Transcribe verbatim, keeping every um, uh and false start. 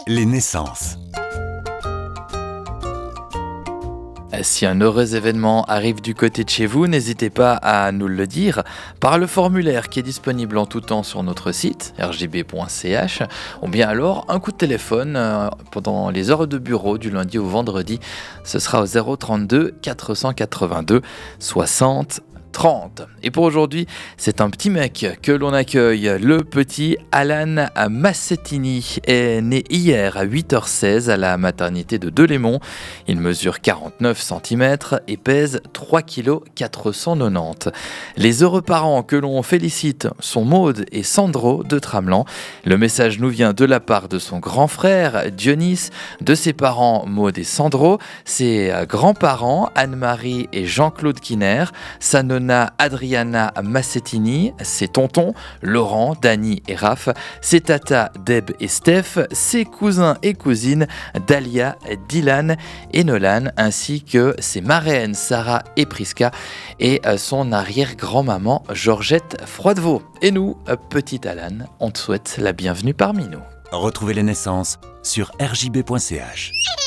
Les naissances. Si un heureux événement arrive du côté de chez vous, n'hésitez pas à nous le dire par le formulaire qui est disponible en tout temps sur notre site r j b point c h ou bien alors un coup de téléphone euh, pendant les heures de bureau du lundi au vendredi. Ce sera au zéro trente-deux quatre cent quatre-vingt-deux soixante trente. Et pour aujourd'hui, c'est un petit mec que l'on accueille. Le petit Alan Massettini est né hier à huit heures seize à la maternité de Delémont. Il mesure quarante-neuf centimètres et pèse trois virgule quatre cent quatre-vingt-dix. Les heureux parents que l'on félicite sont Maude et Sandro de Tramelan. Le message nous vient de la part de son grand frère Dionis, de ses parents Maude et Sandro, ses grands-parents Anne-Marie et Jean-Claude Kiner, sa nonna Adriana Massettini, ses tontons Laurent, Dany et Raph, ses tatas Deb et Steph, ses cousins et cousines Dalia, Dylan et Nolan, ainsi que ses marraines Sarah et Priska et son arrière-grand-maman Georgette Froidevaux. Et nous, petit Alan, on te souhaite la bienvenue parmi nous. Retrouvez les naissances sur r j b point c h.